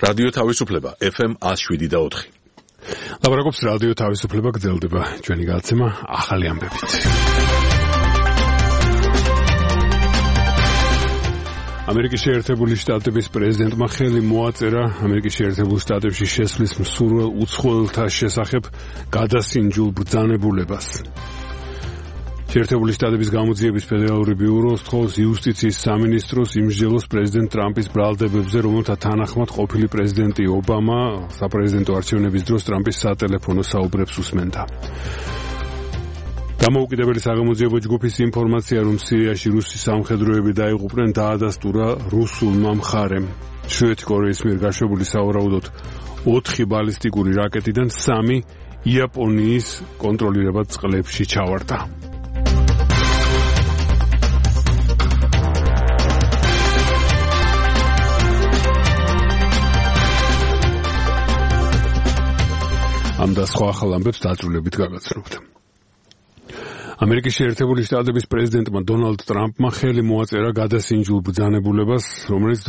რადიო თავისუფლება FM 107.4. ლაპარაკობს რადიო თავისუფლება, გრძელდება ჩვენი გადაცემა ახალი ამბებით. ამერიკის შეერთებული შტატების პრეზიდენტმა ხელი მოაწერა ამერიკის შეერთებულ შტატებში შესვლის მსურველ უცხოელთა შესახებ გადასინჯულ ბრძანებულებას. შეერთებული შტატების გამოძიების ფედერალური ბიურო სთხოვს იუსტიციის სამინისტროს იმსჯელოს პრეზიდენტ ტრამპის ბრალდებებზე, რომელთა თანახმად ყოფილი პრეზიდენტი ობამა საპრეზიდენტო არჩევნების დროს ტრამპის სატელეფონო საუბრებს უსმენდა. დამოუკიდებელი საგამოძიებო ჯგუფის ინფორმაცია, რომ სირიაში რუსი სამხედროები დაიღუპნენ, დაადასტურა რუსულმა მხარემ. ჩრდილოეთი კორეის მიერ გაშვებული სავარაუდოდ 4 ბალისტიკური რაკეტიდან 3 იაპონიის კონტროლირებად წყლებში ჩავარდა. ამ და სხვა ახალ ამბებს დაწვრილებით გაგაცნობთ. ამერიკის შეერთებული შტატების პრეზიდენტმა დონალდ ტრამპმა ხელი მოაწერა გადასინჯულ ბრძანებულებას, რომელიც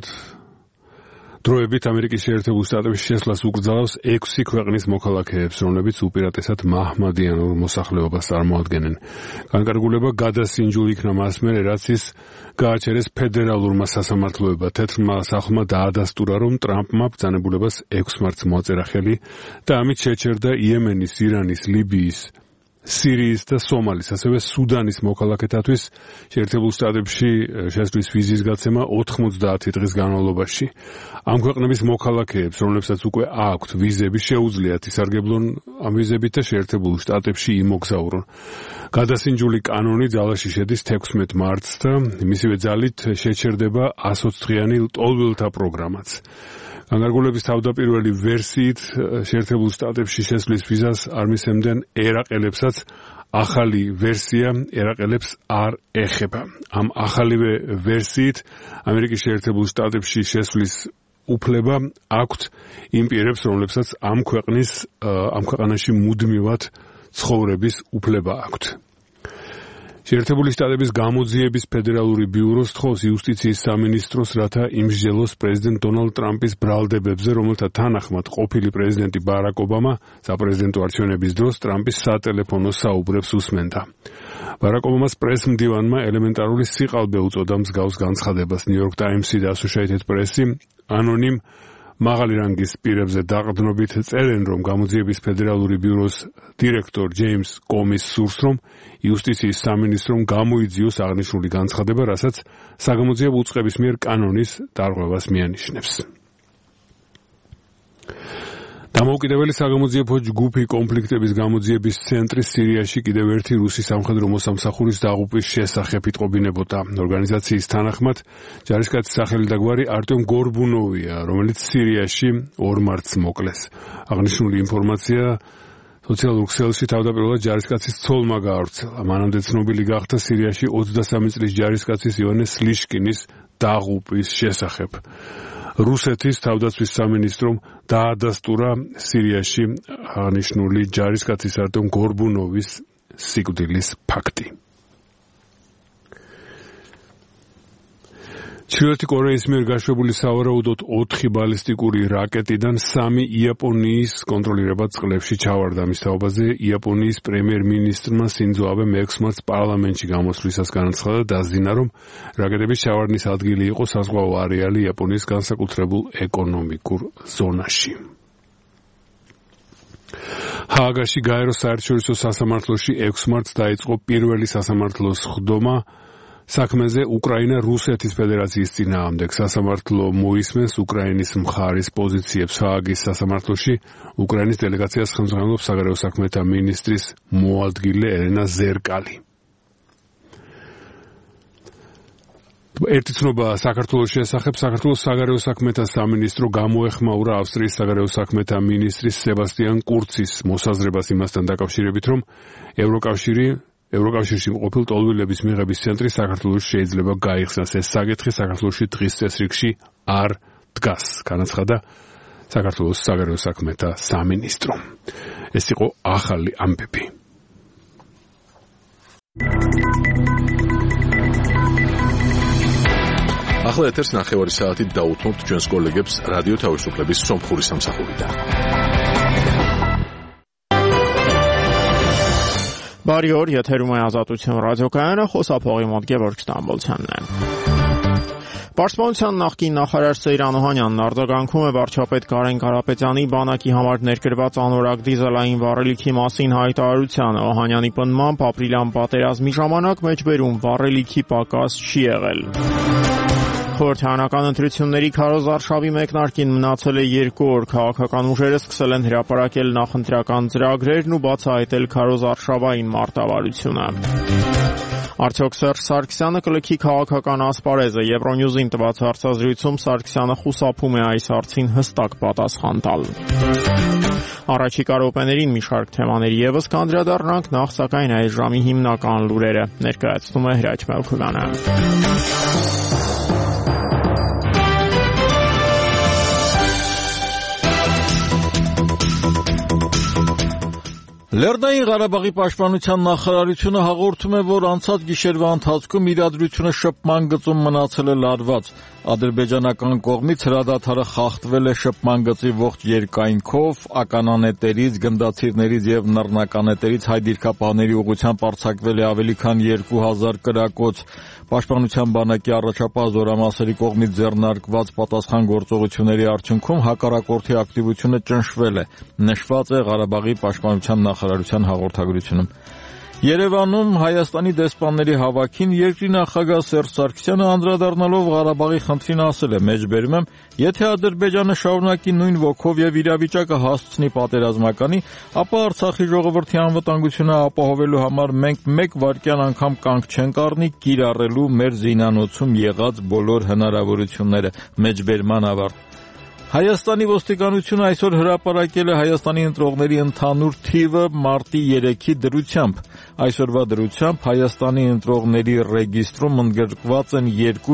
დროებით ამერიკის შეერთებულ შტატებში შესვლას უკრძალავს 6 ქვეყნის მოქალაქეებს, რომლებიც უპირატესად მაჰმადიანურ მოსახლეობას წარმოადგენენ. განკარგულება გადასინჯულ იქნა მას მერე, რაც ის გააჩერეს ფედერალურმა სასამართლოებმა. თეთრმა სახლმა დაადასტურა, რომ ტრამპმა ბრძანებულებას 6 მარტს მოაწერა ხელი და ამით შეჩერდა იემენის, ირანის, ლიბიის, სირიის და სომალის, ასევე სუდანის მოქალაქეთათვის შეერთებულ შტატებში შესვლის ვიზის გაცემა 90 დღის განმავლობაში. ამ ქვეყნების მოქალაქეებს, რომლებსაც უკვე აქვთ ვიზები, შეუძლიათ ისარგებლონ ამ ვიზებით და შეერთებულ შტატებში იმოგზაურონ. გადასინჯული კანონი ძალაში შედის 16 მარტს და მისივე ძალით შეჩერდება 120 დღიანი ლტოლვილთა პროგრამაც. განკარგულების თავდაპირველი ვერსიით შეერთებულ შტატებში შესვლის ვიზას არ მისცემდნენ ერაყელებსაც, ახალი ვერსია ერაყელებს არ ეხება. ამ ახალივე ვერსიით ამერიკის შეერთებულ შტატებში შესვლის უფლება აქვთ იმ პირებს, რომლებსაც ამ ქვეყანაში მუდმივად ცხოვრების უფლება აქვთ. შეერთებული შტატების გამოძიების ფედერალური ბიურო სთხოვს იუსტიციის სამინისტროს, რათა იმსჯელოს პრეზიდენტ დონალდ ტრამპის ბრალდებებზე, რომელთა თანახმად ყოფილი პრეზიდენტი ბარაკ ობამა საპრეზიდენტო არჩევნების დროს ტრამპის სატელეფონო საუბრებს უსმენდა. ბარაკ ობამას პრესმდივანმა ელემენტარული სიყალბე უწოდა მსგავს განცხადებას. ნიუ-იორკ ტაიმსი და ასოციეიტედ პრესი ანონიმ მაღალი რანგის პირებზე დაყრდნობით წერენ, რომ გამოძიების ფედერალური ბიუროს დირექტორ ჯეიმს კომის სურს, რომ იუსტიციის სამინისტრომ გამოიძიოს აღნიშნული განცხადება, რასაც საგამოძიებო უწყების მიერ კანონის დარღვევას მიანიშნებს. დამოუკიდებელი საგამოძიებო ჯგუფი კონფლიქტების გამოძიების ცენტრი სირიაში კიდევ ერთი რუსი სამხედრო მოსამსახურის დაღუპვის შესახებ იტყობინებოდა. ორგანიზაციის თანახმად ჯარისკაცის სახელი და გვარი არტემ გორბუნოვია, რომელიც სირიაში 2 მარტს მოკლეს. აღნიშნული ინფორმაცია სოციალურ ქსელში თავდაპირველად ჯარისკაცის ცოლმა გაავრცელა. მანამდე ცნობილი გახდა სირიაში 23 წლის ჯარისკაცის ივანე სლიშკინის დაღუპვის შესახებ. რუსეთის თავდაცვის სამინისტრომ დაადასტურა სირიაში აღნიშნული ჯარისკაცის არტემ გორბუნოვის სიკვდილის ფაქტი. ჩრდილოეთი კორეის მიერ გაშვებული სავარაუდოდ 4 ბალისტიკური რაკეტიდან 3 იაპონიის კონტროლირებად წყლებში ჩავარდა. მის თაობაზე იაპონიის პრემიერ-მინისტრმა სინძო აბემ 6 მარტს პარლამენტში გამოსვლისას განაცხადა, დაზინა, რომ რაკეტების ჩავარდნის ადგილი იყო საზღვაო არეალი იაპონიის განსაკუთრებულ ეკონომიკურ ზონაში. ჰააგაში გაეროს საერთაშორისო სასამართლოში 6 მარტს დაიწყო პირველი სასამართლოს ხდომა საქმეზე უკრაინა რუსეთის ფედერაციის წინააღმდეგ. სასამართლო მოისმენს უკრაინის მხარის პოზიციებს. ჰააგის სასამართლოში უკრაინის დელეგაციას ხელმძღვანელობს საგარეო საქმეთა მინისტრის მოადგილე ელენა ზერკალი. ერთი ცნობა საქართველოს შესახებ. საქართველოს საგარეო საქმეთა სამინისტრო გამოეხმაურა ავსტრიის საგარეო საქმეთა მინისტრის სებასტიან კურცის მოსაზრებას იმასთან დაკავშირებით, რომ ევროკავშირში მყოფილ ტოლვილების მიღების ცენტრი საქართველოში შეიძლება გაიხსნას. ეს საკითხი საქართველოში დღის წესრიგში არ დგას, განაცხადა საქართველოს საგარეო საქმეთა სამინისტრო. ეს იყო ახალი ამბები. ახლა ეთერს 9 საათით დაუთმობთ ჩვენს კოლეგებს რადიო თავისუფლების სომხური სამსახურიდან. Բարի օր, եթերում է Ազատություն ռադիոկայանը, խոսափողի մոտ Գևորգ Ստամբոլցյանն է։ Պաշտպանության նախկին նախարար Սեյրան Օհանյանն արձագանքում է վարչապետ Կարեն Կարապետյանի բանակի համար ներկրված անորակ դիզելային վառելիքի մասին հայտարարությանը։ Օհանյանի պնդմամբ ապրիլյան պատերազմի ժամանակ մեջբերում վառելիքի պակաս չի եղել։ Խորհրդարանական ընտրությունների քարոզարշավի մեկնարկին մնացել է 2 օր, քաղաքական ուժերը սկսել են հրապարակել նախընտրական ծրագրերն ու բացահայտել քարոզարշավային մարտավարությունը։ Արդյոք Սերժ Սարգսյանը կլքի քաղաքական ասպարեզը։ Եվրոնյուզին տված հարցազրույցում Սարգսյանը խուսափում է այս հարցին հստակ պատասխան տալ։ Առաջիկա րոպեներին մի շարք թեմաների ևս կանդրադառնանք, նախ սակայն այս ժամի հիմնական լուրերը ներկայացնում է Հրաչ Մելքովյանը։ Լեռնային Ղարաբաղի պաշտպանության նախարարությունը հաղորդում է, որ անցած գիշերվա ընթացքում իրադրությունը շփման գծում մնացել է լարված։ Ադրբեջանական կողմից հրադադարը խախտվել է շփման գծի ողջ երկայնքով, ականանետերից, գնդացիրներից եւ նռնականետերից հայ դիրքապահների ուղղությամբ արձակվել է ավելի քան 2000 կրակոց։ Պաշտպանության բանակի առաջապահ զորամասերի կողմից ձեռնարկված պատասխան գործողությունների արդյունքում հակառակորդի ակտիվությունը ճնշվել է, նշված է Ղարաբաղի պաշտպանության նախարարության հաղորդագրությունում։ Երևանում Հայաստանի դեսպանների հավաքին երկրի նախագահ Սերժ Սարգսյանը անդրադառնալով Ղարաբաղի խնդրին ասել է. «Մեջբերում եմ, եթե Ադրբեջանը շարունակի նույն ոգով եւ իրավիճակը հասցնի պատերազմականի, ապա Արցախի ժողովրդի անվտանգությունը ապահովելու համար մենք մեկ վայրկյան անգամ կանգ չենք առնի կիրառելու մեր զինանոցում եղած բոլոր հնարավորությունները»։ Մեջբերման ավարտ։ Հայաստանի ոստիկանությունը այսօր հրապարակել է Հայաստանի ընտրողների ընդհանուր թիվը մարտի 3-ի դրությամբ։ Այսօրվա դրությամբ Հայաստանի ընտրողների ռեգիստրում ընդգրկված են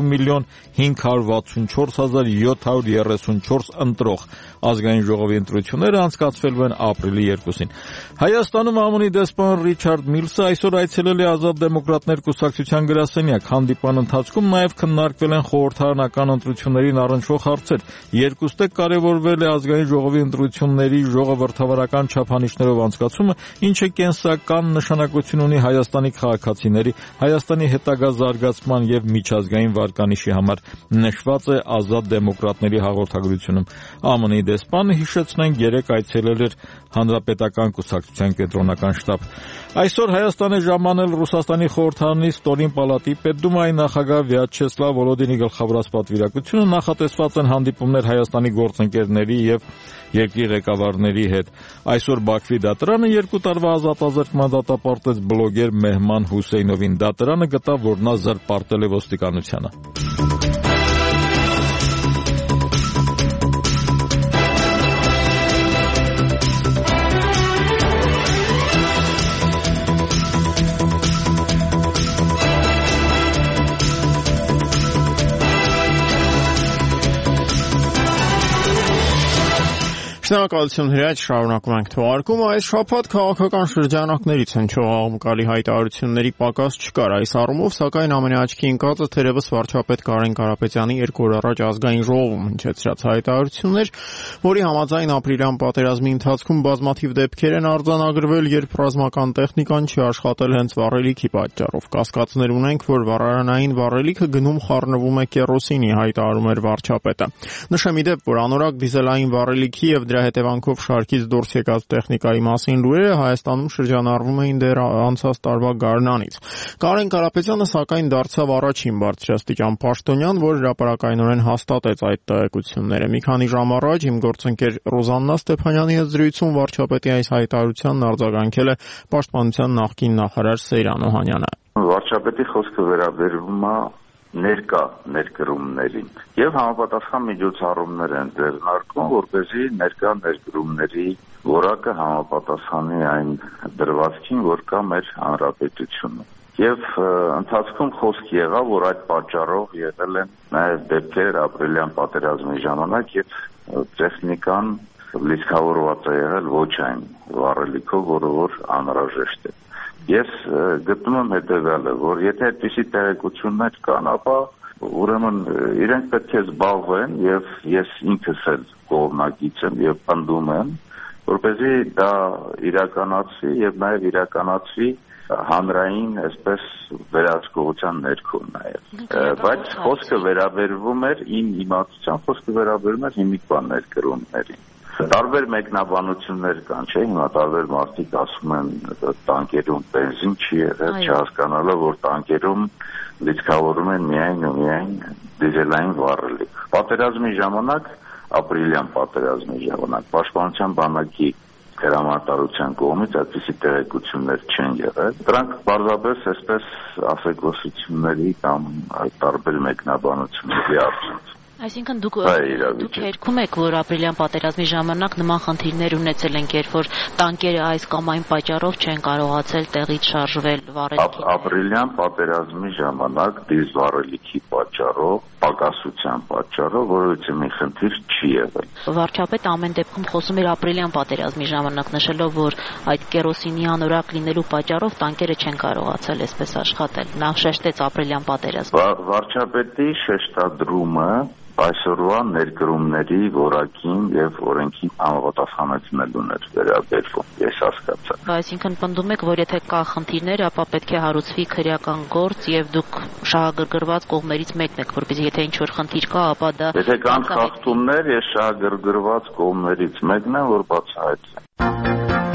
2,564,734 ընտրող։ Ազգային ժողովի ընտրությունները անցկացվելու են ապրիլի 2-ին։ Հայաստանում ԱՄՆ-ի դեսպան Ռիչարդ Միլսը այսօր այցելել է Ազատ դեմոկրատներ կուսակցության գրասենյակ։ Հանդիպման ընթացքում նաև քննարկվել են խորհրդարանական ընտրություններին առնչվող հարցեր։ Երկուստեք կարևորվել է ազգային ժողովի ընտրությունների ժողովրդավարական չափանիշներով անցկացումը, ինչը կենսական նշանակություն ունի Հայաստանի քաղաքացիների, Հայաստանի հետագա զարգացման եւ միջազգային վարկանիշի համար, նշված է Ազատ դեմոկրատների հաղորդագրությունում։ ԱՄՆ-ի դեսպանը, հիշեցնենք, 3 այցելել էր Հանրապետական կուսակցության կենտրոնական շտաբ։ Այսօր Հայաստան է ժամանել Ռուսաստանի խորհրդարանի ստորին պալատի պետդումայի նախագահ Վյաչեսլավ Վոլոդինի գլխավորած պատվիրակությունը։ Նախատեսված են հանդիպումներ Հայաստանի գործընկերների եւ երկրի ղեկավարների հետ։ Այսօր Բաքվի դատարանը 2 տարվա ազատազրկման դատապարտեց բլոգեր Մեհման Հուսեյնովին։ Դատարանը գտավ, որ նա զրպարտել է ոստիկանությանը։ Շնորհակալություն Հրաչ, շարունակում ենք թողարկումը։ Այս շաբաթ քաղաքական շրջանակներից հնչող աղմկալի հայտարարությունների պակաս չկար այս առումով, սակայն ամենաաչքի ընկածը թերևս վարչապետ Կարեն Կարապետյանի 2 օր առաջ ազգային ժողովում հնչեցրած հայտարարություններ, որի համաձայն ապրիլյան պատերազմի ընթացքում բազմաթիվ դեպքեր են արձանագրվել, երբ ռազմական տեխնիկան չի աշխատել հենց վառելիքի պատճառով։ Կասկածներ ունենք, որ վառարանային վառելիքը գնում խառնվում է կերոսինի, հայտարարում էր վարչապետը։ Նշեմ ի դեպ, որ անորակ դիզելային վառելիքի եւ դրա հետևանքով շարքից դուրս եկած տեխնիկայի մասին լուրերը Հայաստանում շրջանառվում էին դեռ անցած տարվա գարնանից։ Կարեն Կարապետյանը սակայն դարձավ առաջին բարձրաստիճան պաշտոնյան, որ հրապարակայնորեն հաստատեց այդ տեղեկությունները։ Մի քանի ժամ առաջ իմ գործընկեր Ռոզաննա Ստեփանյանի հետ զրույցում վարչապետի այս հայտարարությանն արձագանքել է պաշտպանության նախկին նախարար Սեյրան Օհանյանը։ Վարչապետի խոսքը վերաբերվում է ներկա ներկրումներին եւ համապատասխան միջոցառումներ են ձեռնարկում, որպեսզի ներկա ներկրումների որակը համապատասխանի այն դրվածքին, որ կա մեր հանրապետությունում։ Եվ ընթացքում խոսք եղավ, որ այդ պատճառով եղել են նաեւ դեպքեր ապրիլյան պատերազմի ժամանակ, եւ տեխնիկան լիցքավորված է եղել ոչ այն վառելիքով, որը անհրաժեշտ է։ Ես գտնում եմ հետևյալը, որ եթե այդպիսի տեղեկություններ կան, ապա Ուրեմն իրենք պետք է զբաղվեն եւ ես ինքս էլ կողմնակից եմ եւ պնդում եմ, որպեսզի դա իրականացվի եւ նաեւ իրականացվի հանրային, այսպես վերահսկողության ներքո նաեւ։ Բայց խոսքը վերաբերվում էր իմ իմացությամբ, խոսքը վերաբերում էր հիմիկվան ներկրումներին։ Տարբեր մեկնաբանություններ կան, չէ՞, հիմա տարբեր մարդիկ ասում են տանկերում բենզին չի եղել, չհասկանալով որ տանկերում լիցքավորում են միայն ու միայն դիզելային վառելիք։ Պատերազմի ժամանակ, ապրիլյան պատերազմի ժամանակ Պաշտպանության բանակի հրամանատարության կողմից այդպիսի տեղեկություններ չեն եղել։ Դրանք բարձրապես այսպես ասեկոսությունների կամ տարբեր մեկնաբանությունների արդյունք։ Այսինքն դուք երգում եք, որ ապրիլյան պատերազմի ժամանակ նման խնդիրներ ունեցել ենք, երբ որ տանկերը այս կամ այն պատճառով չեն կարողացել տեղից շարժվել վառելիքի։ Ապրիլյան պատերազմի ժամանակ դիզվառելիքի պատճառով, պակասության պատճառով որևէ մի խնդիր չի եղել։ Վարչապետը ամեն դեպքում խոսում էր ապրիլյան պատերազմի ժամանակ, նշելով, որ այդ կերոսինի անորակ լինելու պատճառով տանկերը չեն կարողացել այսպես աշխատել։ Նա շեշտեց ապրիլյան պատերազմը։ Վարչապետի շեշտադրումը այսօրվա ներկրումների որակին եւ օրենքին համապատասխանեցնելուն էր վերաբերվում, ես հասկացա։ Այսինքն պնդում եք, որ եթե կա խնդիրներ, ապա պետք է հարուցվի քրեական գործ եւ դուք շահագրգռված կողմերից մեկն եք, որպեսզի եթե ինչ-որ խնդիր կա, ապա դա եթե կան խախտումներ, ես շահագրգռված կողմերից մեկն եմ, որ բացահայտեմ։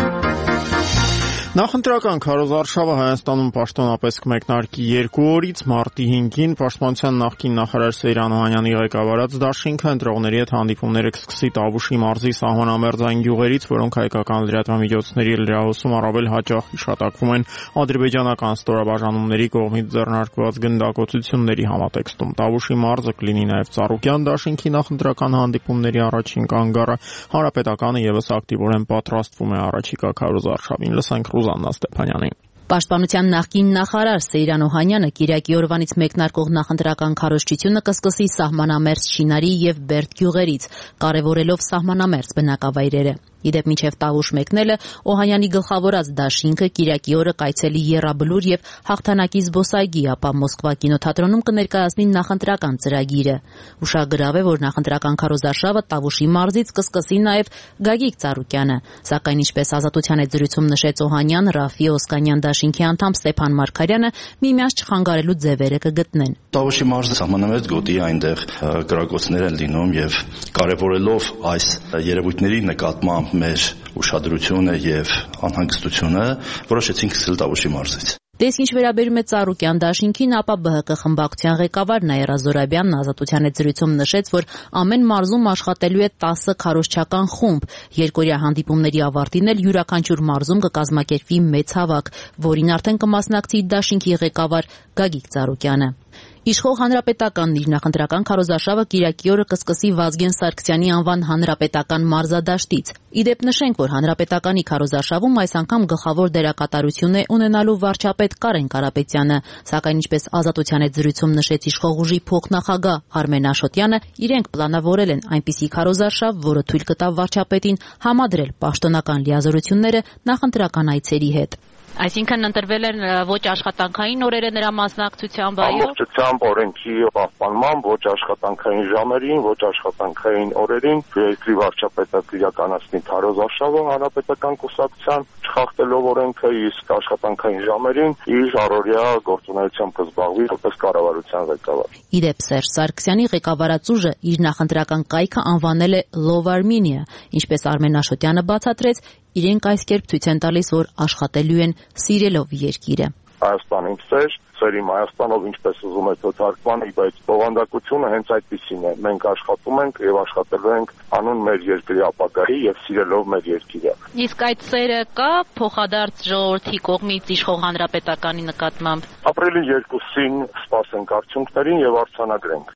Նախընտրական քարոզարշավը Հայաստանում պաշտոնապես կմեկնարկի 2 օրից մարտի 5-ին Պաշտպանության նախկին նախարար Սեյրան Օհանյանի ղեկավարած դաշինքը ընտրողների հետ հանդիպումները կսկսի Տավուշի մարզի սահմանամերձային գյուղերից, որոնք հայկական լրատվամիջոցների լրահոսում առավել հաճախ հիշատակվում են ադրբեջանական ստորաբաժանումների կողմից ձեռնարկված գնդակոծությունների համատեքստում։ Տավուշի մարզը կլինի նաև Ծառուկյան դաշինքի նախընտրական հանդիպումների առաջին կանգառը, Հանրապետականը եւս ակտիվորեն պատրաստվում է առաջիկա քարոզարշավին։ Լսենք Ռուզաննա Ստեփանյանին։ Պաշտպանության նախկին նախարար Սեյրան Օհանյանը Կիրակի օրվանից մեկնարկող նախընտրական քարոզչությունը կսկսի սահմանամերձ Չինարի եւ Բերդ գյուղերից, կարևորելով սահմանամերձ բնակավայրերը։ Իդեպ մինչև Տավուշ մեկնելը Օհանյանի գլխավորած դաշինքը Կիրակի օրը կայցելի Եռաբլուր եւ Հաղթանակի զբոսայգի, ապա Մոսկվա կինոթատրոնում կներկայացնի նախընտրական ծրագիրը։ Ուշագրավ է, որ նախընտրական քարոզարշավը Տավուշի մարզից կսկսի նաեւ Գագիկ Ծառուկյանը, սակայն ինչպես Ազատության հետ զրույցում նշեց Օհանյան, Ռաֆի Օսկանյան դաշինքի անդամ Ստեփան Մարգարյանը միմյանց չխանգարելու ձևերը կգտնեն։ Տավուշի մարզը սահմանամերձ գոտի այնտեղ գրակոծներ են լինում եւ կարևորելով այս երևույթների նկատմամբ մեր ուշադրությունը եւ անհանգստությունը որոշեցինք սկսել Տավուշի մարզից։ Դες ինչ վերաբերում է Ծառուկյան դաշինքին, ապա ԲՀԿ խմբակցության ղեկավար Նաիրա Զորաբյանն Ազատության հետ զրույցում նշեց, որ ամեն մարզում աշխատելու է 10 քարոզչական խումբ։ Երկօրյա հանդիպումների ավարտին էլ յուրաքանչյուր մարզում կկազմակերպվի մեծ հավաք, որին արդեն կմասնակցի դաշինքի ղեկավար Գագիկ Ծառուկյանը։ Իշխող Հանրապետականն իր նախընտրական քարոզարշավը Կիրակի օրը կսկսի Վազգեն Սարգսյանի անվան հանրապետական մարզադաշտից։ Իդեպ նշենք, որ հանրապետականի քարոզարշավում այս անգամ գլխավոր դերակատարություն է ունենալու վարչապետ Կարեն Կարապետյանը, սակայն ինչպես Ազատության հետ զրույցում նշեց իշխող ուժի փոխնախագահ Արմեն Աշոտյանը, իրենք պլանավորել են այնպիսի քարոզարշավ, որը թույլ կտա վարչապետին համադրել պաշտոնական լիազորությունները նախընտրական այցերի հետ։ Այսինքն ընտրվել են ոչ աշխատանքային օրերը նրա մասնակցությամբ, այո։ Ամբողջությամբ օրենքի պահպանման ոչ աշխատանքային ժամերին, ոչ աշխատանքային օրերին երկրի վարչապետը կիրականացնի քարոզարշավը հանրապետական կուսակցության չխախտելով օրենքը, իսկ աշխատանքային ժամերին իր առօրյա գործունեությամբ կզբաղվի որպես կառավարության ղեկավար։ Իդեպ Սերժ Սարգսյանի ղեկավարած ուժը իր նախընտրական կայքը անվանել է Love Armenia, ինչպես Արմեն Աշոտյանը բացատրեց, իրենք այս կերպ ցույց են տալիս, որ աշխատելու են սիրելով երկիրը։ Հայաստանին սերիմ Հայաստանով ինչպես ուզում եք թարգմանի, բայց բովանդակությունը հենց այդպիսին է։ Մենք աշխատում ենք եւ աշխատելու ենք անուն մեր երկրի ապագայի եւ սիրելով մեր երկիրը։ Իսկ այդ սերը կա փոխադարձ ժողովրդի կողմից իշխող հանրապետականի նկատմամբ։ Ապրիլի 2-ին սպասենք արդյունքներին եւ արձանագրենք։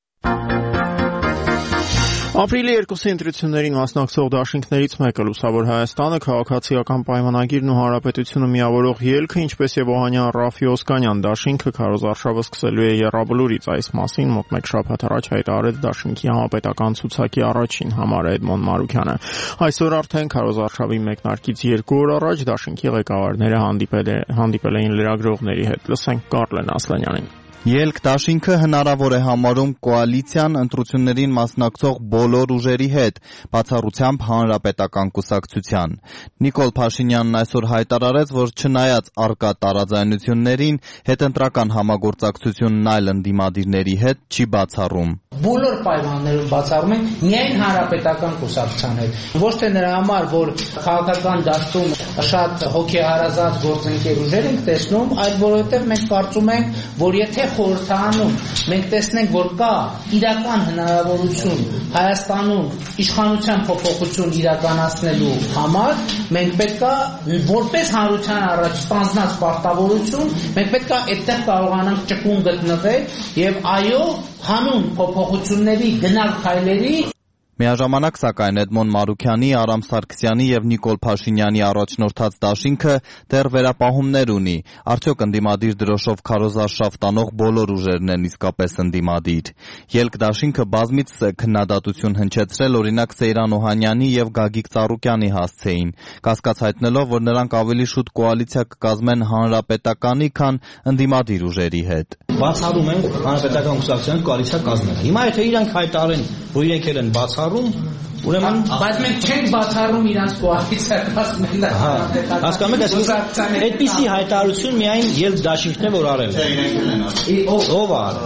Ապրիլի 2-ի ընտրություններին մասնակցող դաշինքներից մեկը Լուսավոր Հայաստանը քաղաքացիական պայմանագիրն ու հանրապետությունը միավորող ելքը, ինչպես եւ Օհանյան Ռաֆի Օսկանյան դաշինքը քարոզարշավը սկսելու է Եռաբլուրից, այս մասին մոտ մեկ շաբաթ առաջ հայտարարեց դաշինքի համապետական ցուցակի առաջին համարը Էդմոն Մարուքյանը։ Այսօր արդեն քարոզարշավի մեկնարկից 2 օր առաջ դաշինքի ղեկավարները հանդիպել էին լրագրողների հետ։ Լսենք Կարլեն Ասլանյանին։ Ելք դաշինքը հնարավոր է համարում կոալիցիան ընտրություններին մասնակցող բոլոր ուժերի հետ, բացառությամբ Հանրապետական կուսակցության։ Նիկոլ Փաշինյանն այսօր հայտարարեց, որ չնայած առկա տարաձայնություններին, հետընտրական համագործակցությունն այլ ընդդիմադիրների հետ չի բացառում։ Բոլոր պայմաններում բացառում ենք միայն Հանրապետական կուսակցության հետ։ Ոչ թե նրա համար, որ քաղաքական դաշտում շատ հոգեհարազատ գործընկեր ուժեր ենք տեսնում, այլ որովհետև մենք կարծում ենք, որ եթե խորհրդարանում մենք տեսնենք, որ կա իրական հնարավորություն Հայաստանում իշխանության փոփոխություն իրականացնելու համար, մենք պետք է որպես հանրության առաջ ստանձնած պարտավորություն, մենք պետք է այդտեղ կարողանանք ճկուն գտնվել եւ այո, հանուն փոփոխությունների գնալ քայլերի Միաժամանակ, սակայն, Էդմոն Մարուքյանի, Արամ Սարգսյանի եւ Նիկոլ Փաշինյանի առաջնորդած դաշինքը դեռ վերապահումներ ունի։ Արդյոք ընդդիմադիր դրոշով քարոզարշավ տանող բոլոր ուժերն են իսկապես ընդդիմադիր։ Ելք դաշինքը բազմիցս է քննադատություն հնչեցրել, օրինակ Սեյրան Օհանյանի եւ Գագիկ Ծառուկյանի հասցեին, կասկած հայտնելով, որ նրանք ավելի շուտ կոալիցիա կկազմեն Հանրապետականի, քան ընդդիմադիր ուժերի հետ։ Բացառում են Հանրապետական կուսակցության կոալիցիա կազմել։ Հիմա եթե իրանք հայտարարեն, որ իրենք են բացառում, ուրեմն բայց մենք չենք բացառում իրանց կոալիցիա կազմել։ Հասկանում եք, այդպիսի հայտարարություն միայն ելք դաշինքն է, որ արել է։ Ով է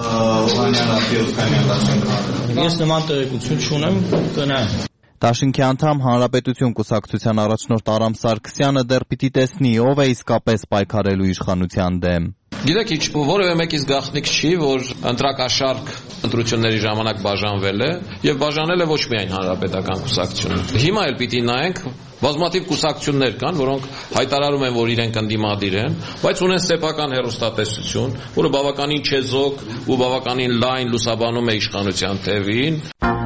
արել։ Ես նման տեղեկություն չունեմ, կնայեմ։ Դաշինքի անդամ Հանրապետություն կուսակցության առաջնորդ Արամ Սարգսյանը դեռ պիտի տեսնի, ով է իսկապես պայքարելու իշխանության դեմ։ Գիտեք, որևէ մեկից գաղտնիք չի, որ ընտրակաշարք ընտրությունների ժամանակ բաժանվել է եւ բաժանել է ոչ միայն Հանրապետական կուսակցությունը։ Հիմա էլ պիտի նայենք, բազմաթիվ կուսակցություններ կան, որոնք հայտարարում են, որ իրենք ընդդիմադիր են, բայց ունեն սեփական հեռուստատեսություն, որը բավականին չեզոք ու բավականին լայն լուսաբանում է իշխանության թևին։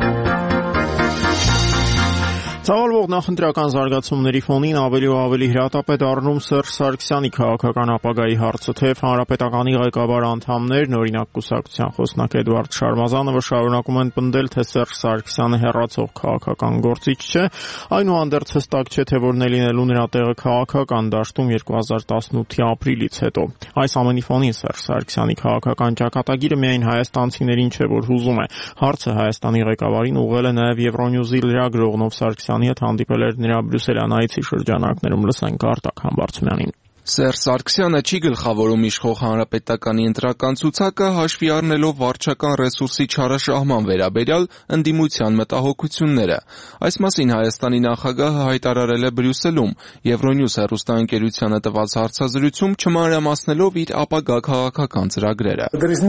Ցավալվող նախընտրական զարգացումների ֆոնին ավելի ու ավելի հրատապ է դառնում Սերժ Սարգսյանի քաղաքական ապագայի հարցը, թեև Հանրապետականի ղեկավար անդամներն, օրինակ կուսակցության խոսնակ Էդվարդ Շարմազանովը շարունակում են պնդել, թե Սերժ Սարգսյանը հեռացող քաղաքական գործիչ չէ, այնուհանդերձ հստակ չէ, թե որն է լինելու նրա տեղը քաղաքական դաշտում 2018-ի ապրիլից հետո։ Այս ամենի ֆոնին Սերժ Սարգսյանի քաղաքական ճակատագիրը միայն հայաստանցիներին չէ, որ հուզում է։ Հարցը Հայաստանի ղեկավարին ուղղել է նաև Եվրոնյուզի լրագրող Նով Սարգսյանի հետ հանդիպել էր նրա Բրյուսելյան այցի շրջանակներում, լսենք Արտակ Համբարձումյանին։ Սերժ Սարգսյանը չի գլխավորում իշխող Հանրապետականի ընտրական ցուցակը, հաշվի առնելով վարչական ռեսուրսի չարաշահման վերաբերյալ ընդդիմության մտահոգությունները։ Այս մասին Հայաստանի նախագահը հայտարարել է Բրյուսելում, Եվրոնյուզ հեռուստաընկերությանը տված հարցազրույցում չմանրամասնելով իր ապագա քաղաքական ծրագրերը։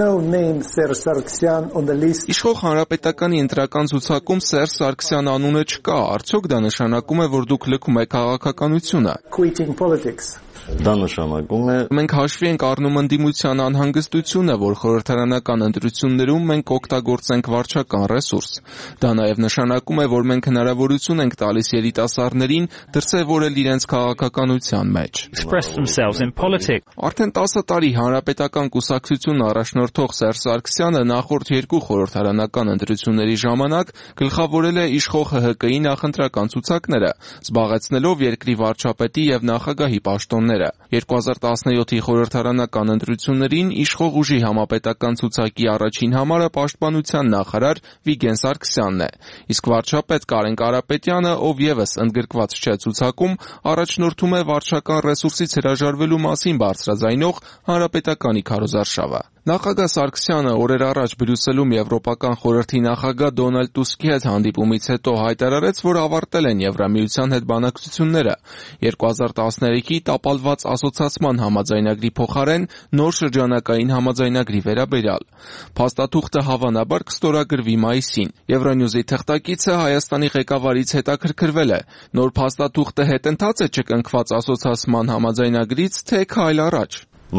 Իշխող Հանրապետականի ընտրական ցուցակում Սերժ Սարգսյան անունը չկա, արդյոք դա նշանակում է, որ դուք լքում եք քաղաքականությունը։ Դա նշանակում է մենք հաշվի ենք առնում ընդդիմության անհանգստությունը, որ խորհրդարանական ընտրություններում մենք օգտագործենք վարչական ռեսուրս։ Դա նաև նշանակում է, որ մենք հնարավորություն ենք տալիս երիտասարդներին դրսևորել իրենց քաղաքականության մեջ։ Արդեն 10 տարի Հանրապետական կուսակցություն առաջնորդող Սերժ Սարգսյանը նախորդ 2 խորհրդարանական ընտրությունների ժամանակ գլխավորել է իշխող ՀՀԿ-ի նախընտրական ցուցակները, զբաղեցնելով երկրի վարչապետի եւ նախագահի պաշտոնները։ 2017-ի խորհրդարանական ընտրություններին իշխող ուժի համապետական ցուցակի առաջին համարը պաշտպանության նախարար Վիգեն Սարգսյանն է, իսկ վարչապետ Կարեն Կարապետյանը, ով եւս ընդգրկված չէ ցուցակում, առաջնորդում է վարչական ռեսուրսից հրաժարվելու մասին բարձրաձայնող Հանրապետականի քարոզարշավը։ Նախագահ Սարգսյանը օրեր առաջ Բրյուսելում Եվրոպական խորհրդի նախագահ Դոնալդ Տուսկի հետ հանդիպումից հետո հայտարարեց, որ ավարտել են Եվրամիության հետ բանակցությունները 2013-ի տապալված ասոցիացման համաձայնագրի փոխարեն նոր շրջանակային համաձայնագրի վերաբերյալ։ Փաստաթուղթը հավանաբար կստորագրվի մայիսին։ Եվրոնյուզի թղթակիցը Հայաստանի ղեկավարից հետաքրքրվել է. նոր փաստաթուղթը հետընթաց է չկնքված ասոցիացման համաձայնագրից, թե քայլ առաջ։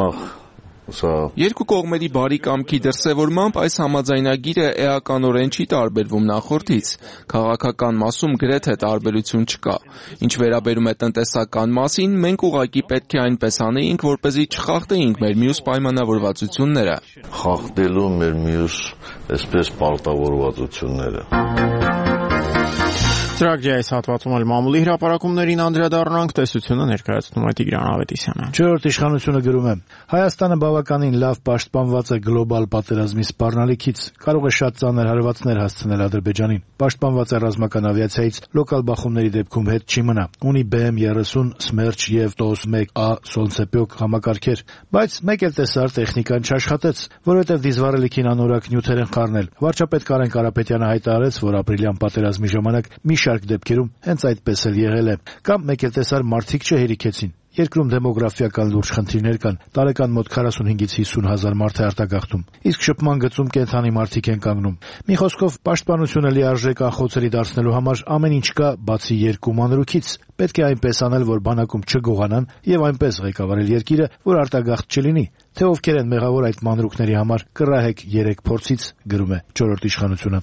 Երկու կողմերի բարի կամքի դրսևորմամբ այս համաձայնագիրը էականորեն չի տարբերվում նախորդից։ Քաղաքական մասում գրեթե տարբերություն չկա։ Ինչ վերաբերում է տնտեսական մասին, մենք ուղղակի պետք է այնպես անեինք, որպեսզի չխախտեինք մեր մյուս պայմանավորվածությունները։ Խախտելու մեր մյուս այսպես պարտավորվածությունները։ Ծրագրի այս հատվածում էլ մամուլի հրապարակումներին անդրադառնանք, տեսությունը ներկայացնում է Տիգրան Ավետիսյանը։ Չորրորդ իշխանությունը գրում է. Հայաստանը բավականին լավ պաշտպանված է գլոբալ պատերազմի սպառնալիքից, կարող է շատ ծանր հարվածներ հասցնել Ադրբեջանին։ Պաշտպանված է ռազմական ավիացիայից, լոկալ բախումների դեպքում հետ չի մնա։ Ունի BM-30, Smerch եւ TOS-1A Solntsepyok համակարգեր, բայց մեկ էլ տեսար տեխնիկան չաշխատեց, որովհետեւ դիզվառելիքին անորակ նյութեր են խառնել։ Վարչապետ Կարեն Կարապետյանը հայտարարեց, որ ապրիլյան պատերազմի ժամանակ մի շարք դեպքերում հենց այդպես էլ եղել է։ Կամ մեկ էլ տեսար մարդիկ չհերիքեցին։ Երկրում դեմոգրաֆիական լուրջ խնդիրներ կան, տարեկան մոտ 45-ից 50 հազար մարդ է արտագաղթում, իսկ շփման գծում կենթանի մարդիկ են կանգնում։ Մի խոսքով, պաշտպանությունը լիարժեք անխոցելի դարձնելու համար ամեն ինչ կա, բացի երկու մանրուքից։ Պետք է այնպես անել, որ բանակում չգողանան եւ այնպես ղեկավարել երկիրը, որ արտագաղթ չլինի։ Թե ովքեր են մեղավոր այդ մանրուքների համար, կռահեք 3 փորձից, գրում է Չորրորդ իշխանությունը։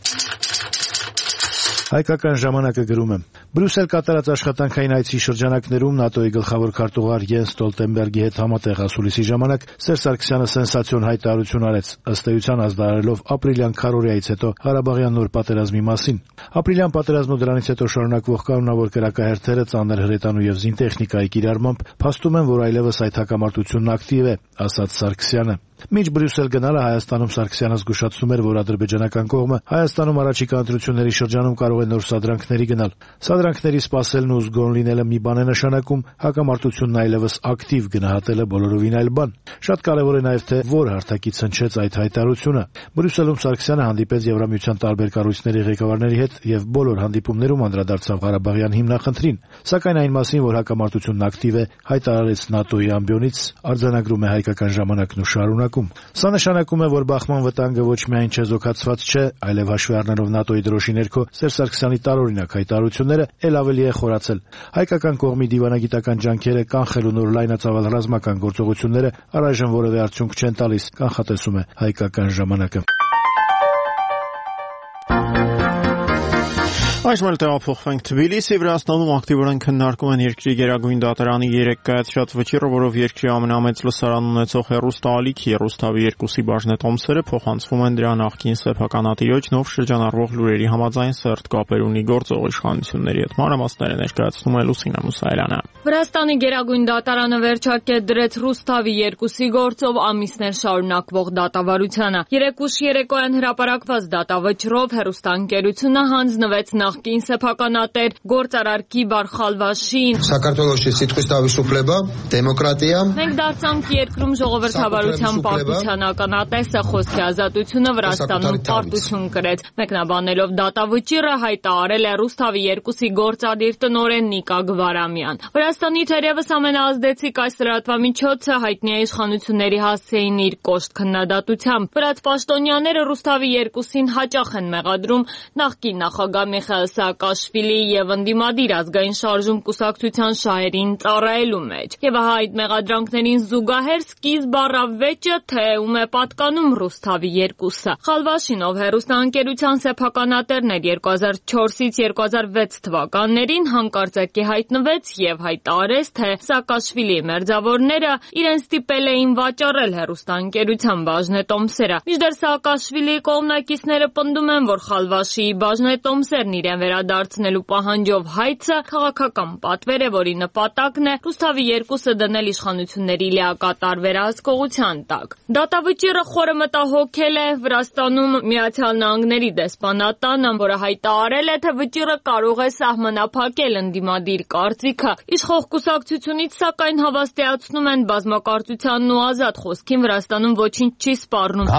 Հայկական ժամանակը գրում է. Բրյուսել կատարած աշխատանքային այցի շրջանակներում ՆԱՏՕ-ի գլխավոր քարտուղար Յենս Ստոլտենբերգի հետ համատեղ ասուլիսի ժամանակ Սերժ Սարգսյանը սենսացիոն հայտարարություն արեց, ըստ էության ազդարարելով ապրիլյան քարոզիայից հետո Ղարաբաղյան նոր պատերազմի մասին։ Ապրիլյան պատերազմը դրանից հետո շարունակվող կանոնավոր կրակահերթերը, ծանր հրետանու եւ զինտեխնիկայի կիրառմամբ փաստում են, որ այլևս այդ հակամարտությունն ակտիվ է, ասաց Սարգսյանը։ Մինչ Բրյուսել գնալը Հայաստանում Սարգսյանը զգուշացնում էր, որ ադրբեջանական կողմը Հայաստանում առաջիկա ընտրությունների շրջանում կարող է նոր սադրանքների գնալ։ Սադրանքների սպասելն ու զգոն լինելը մի բան է նշանակում, հակամարտությունն այլևս ակտիվ գնահատելը բոլորովին այլ բան։ Շատ կարևոր է նաև թե որ հարթակից հնչեց այդ հայտարարությունը։ Բրյուսելում Սարգսյանը հանդիպեց Եվրամիության տարբեր կառույցների ղեկավարների հետ եւ բոլոր հանդիպումներում անդրադարձավ Ղարաբաղյան հիմնախնդրին, սակայն այն մասին, որ հակամարտությունն ակտիվ է, հայտարարեց ՆԱՏՕ-ի ամբիոնից, արձանագրում է Հայկական ժամանակն ու շարունակ։ Սա նշանակում է, որ բախման վտանգը ոչ միայն չեզոքացված չէ, այլև հաշվի առնելով ՆԱՏՕ-ի դրոշի ներքո Սերժ Սարգսյանի տարօրինակ հայտարարությունները ել ավելի է խորացել։ Հայկական կողմի դիվանագիտական ջանքերը կանխելու նոր լայնածավալ ռազմական գործողությունները առայժմ որևէ արդյունք չեն տալիս, կանխատեսում է Հայկական ժամանակը։ Այժմ էլ տեղափոխվենք Թբիլիսի, Վրաստանում ակտիվորեն քննարկում են երկրի գերագույն դատարանի 3 կայացրած վճիռը, որով երկրի ամենամեծ լսարան ունեցող հեռուստաալիքի Ռուսթավի 2-ի բաժնետոմսերը փոխանցվում են դրա նախկին սեփականատիրոջ նոր շրջանառվող լուրերի համաձայն սերտ կապեր ունի գործող իշխանությունների հետ։ Մանրամասները ներկայացնում է Լուսինա Մուսայելյանը։ Վրաստանի գերագույն դատարանը վերջակետ դրեց Ռուսթավի 2-ի գործով ամիսներ շարունակվող դատավարությանը։ 3 ուշ երեկոյան հրապարակված դատավճռով հեռուստաընկերությունը հանձնվեց նախկին սեփականատեր գործարար Կիբար Խալվաշին։ Սակարտվելոշի սիտխույստավի շուփլեբա, դեմոկրատիա։ Մենք դարձանք երկրում ժողովրդավարության պարտության ականատեսը, խոսքի ազատությունը Վրաստանում պարտություն կրեց։ Մեկնաբանելով դատավճիռը հայտարարել է Ռուսթավի 2-ի գործադիր տնօրեն Նիկա Գվարամյան։ Վրաստանի թերևս ամենաազդեցիկ այս լրատվամիջոցը հայտնի է իշխանությունների հասցեին իր կոշտ քննադատությամբ։ Վրաց պաշտոնյաները Ռուսթավի 2-ին հաճախ են մեղադրում նախկին նախագահ Միխայիլ Սաակաշվիլիի եւ ընդդիմադիր ազգային շարժում կուսակցության շահերին ծառայելու մեջ։ Եվ ահա այդ մեղադրանքներին զուգահեռ սկիզբ առավ վեճը, թե ում է պատկանում Ռուսթավի 2-ը։ Խալվաշինով հեռուստաընկերության սեփականատերն էր 2004-ից 2006 թվականներին, հանկարծակի հայտնվեց եւ հայտարարեց, թե Սաակաշվիլիի մերձավորները իրեն ստիպել էին վաճառել հեռուստաընկերության բաժնետոմսերը։ Մինչդեռ Սաակաշվիլիի կողմնակիցները պնդում են, որ Խալվաշիի բաժնետոմսերն իրեն վերադարձնելու պահանջով հայցը քաղաքական պատվեր է, որի նպատակն է Ռուսթավի 2-ը դնել իշխանությունների լիակատար վերահսկողության տակ։ Դատավճիռը խորը մտահոգել է Վրաստանում Միացյալ Նահանգների դեսպանատանը, որը հայտարարել է, թե վճիռը կարող է սահմանափակել ընդդիմադիր կարծիքը։ Իշխող կուսակցությունից սակայն հավաստիացնում են բազմակարծությանն ու ազատ խոսքին Վրաստանում ոչինչ չի սպառնում։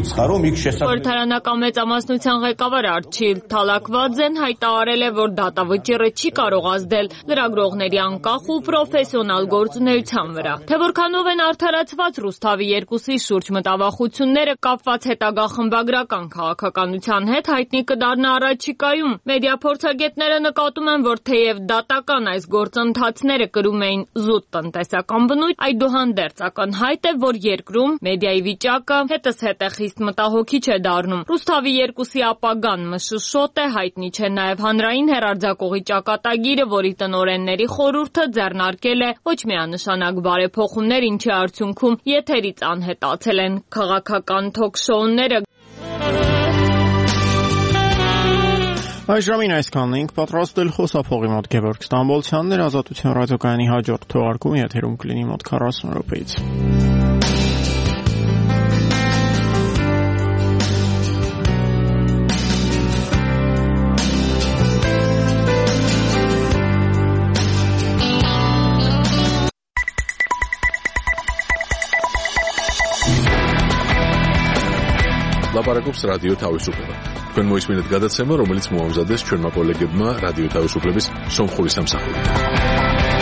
Խորհրդարանական մեծամասնության ղեկավար Արչիլ Թալակվաձեն հայտարարել է, որ դատավճիռը չի կարող ազդել լրագրողների անկախ ու պրոֆեսիոնալ գործունեության վրա։ Թե որքանով են արդարացված Ռուսթավի 2-ի շուրջ մտավախությունները կապված հետագա խմբագրական քաղաքականության հետ, հայտնի կդառնա առաջիկայում։ Մեդիա փորձագետները նկատում են, որ թեև դատական այս գործընթացները կրում էին զուտ տնտեսական բնույթ, այդուհանդերձ ակնհայտ է, որ երկրում մեդիայի վիճակը հետզհետե խիստ մտահոգիչ է դառնում։ Ռուսթավի 2-ի ապագան մշուշոտ է, հայտնի չէ նաև հանրային հեռարձակողի ճակատագիրը, որի տնօրենների խորհուրդը ձեռնարկել է ոչ միանշանակ բարեփոխումներ, ինչի արդյունքում եթերից անհետացել են քաղաքական թոք շոուները։ Այս ժամին այսքանն ենք պատրաստել խոսափողի մոտ Գևորգ Ստամբոլցյանն էր, Ազատության ռադիոկայանի հաջորդ թողարկումը եթերում կլինի մոտ 40 րոպեից։ ლაპარაკობს რადიო თავისუფლება. თქვენ მოისმინეთ გადაცემა, რომელიც მოამზადეს ჩვენმა კოლეგებმა რადიო თავისუფლების სომხური სამსახური.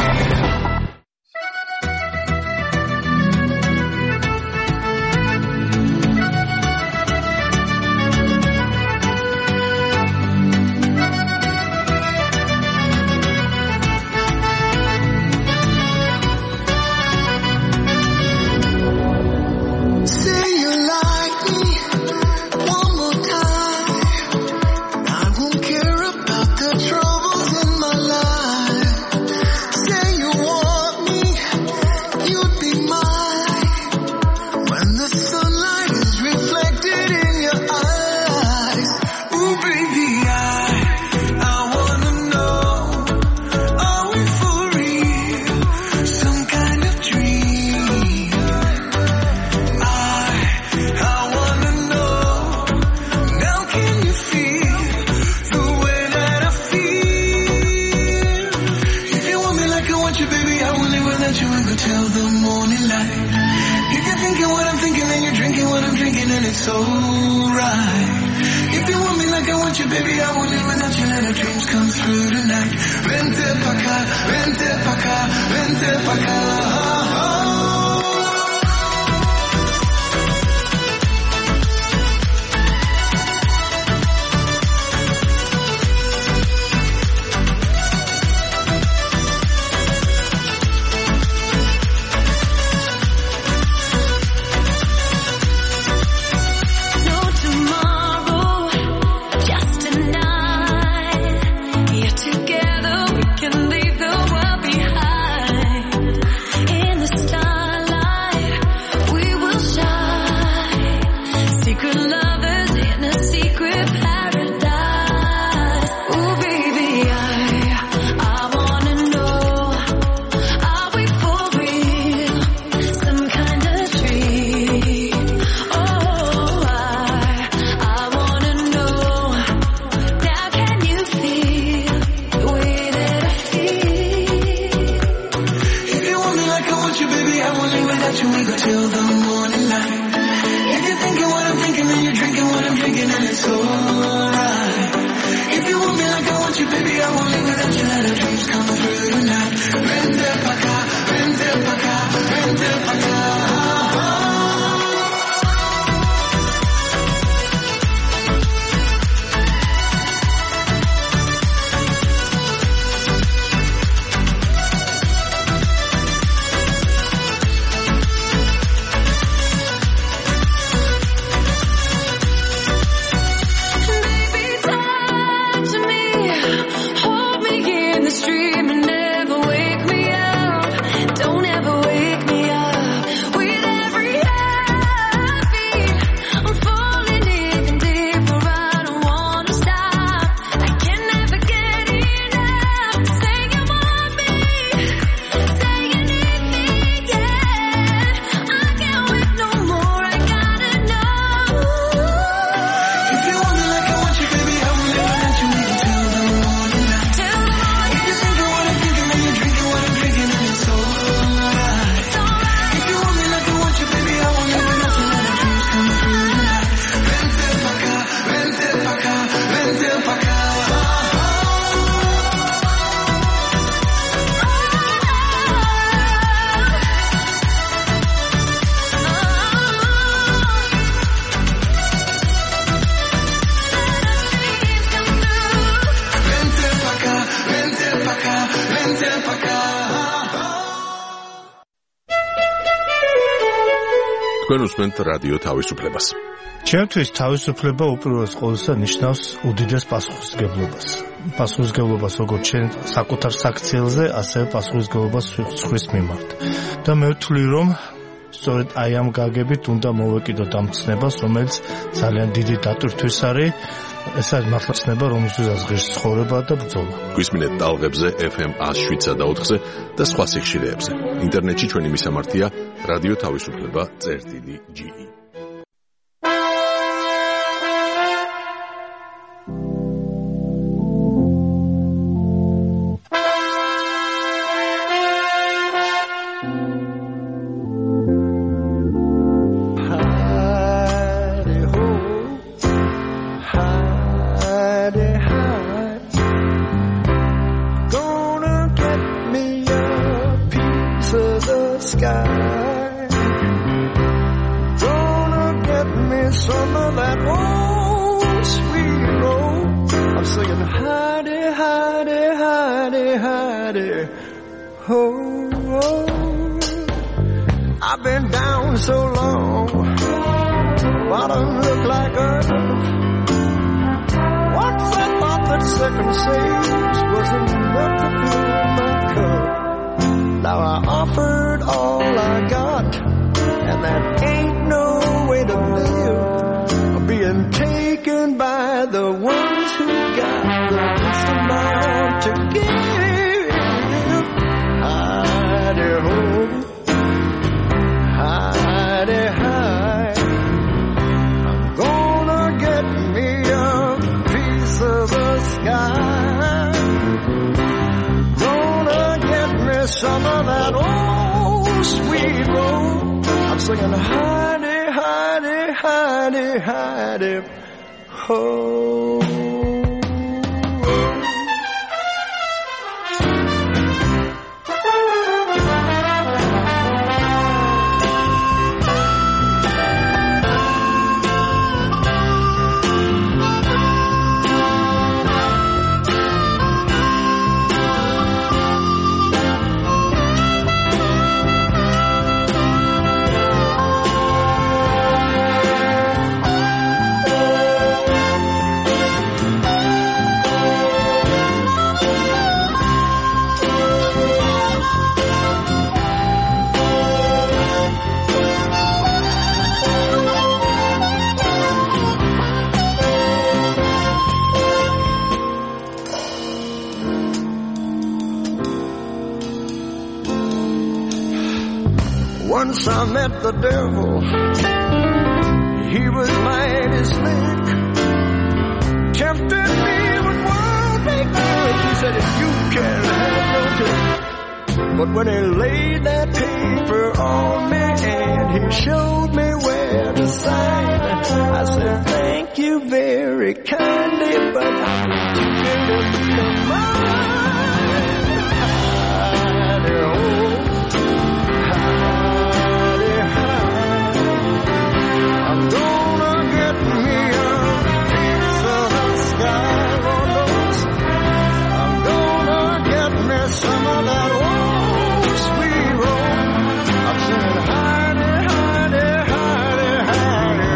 თქვენ უსმენთ რადიო თავისუფლებას. ჩემთვის თავისუფლება უპირველეს ყოვლისა ნიშნავს უდიდეს პასუხისმგებლობას. Պասխուզգებლობას როგორც չեն საკუთარ საქციელზე, ასევე պասխუզգებლობას სხვის მიმართ. და მე ვთვლი, რომ სწორედ აი ამ გაგებით უნდა მოვეკიდოთ ამ ცნებას, რომელიც ძალიან დიდი დატვირთვის არის. ეს არის მართლა ცნება, რომელზეც ღირს ცხოვრება და ბრძოლა. გვისმინეთ ტალღებზე FM 107 და 4-ზე და სხვა სიხშირეებზე. ინტერნეტში ჩვენი მისამართია რადიო თავისუფლება.ge. I've been down so long, bottom look like earth. Once I thought that second sage wasn't enough to fill my cup. Now I offered all I got, and that ain't no way to live. Being taken by the ones who got the least amount to give. Hi-de-ho. Hi, I'm gonna get me a piece of the sky. Gonna get me some of that old sweet roll. I'm singing hidey, hidey, hidey, hidey, ho. Once I met the devil, he was mighty slick, tempted me with worldly goods. He said, if you can have your cake. But when he laid that paper on me and he showed me where to sign, I said, thank you very kindly, but I'm too good to be mine. I'm gonna get me a piece of the sky, Lord knows. I'm gonna get me some of that old sweet roll. I'm singing hidey, hidey, hidey, hidey,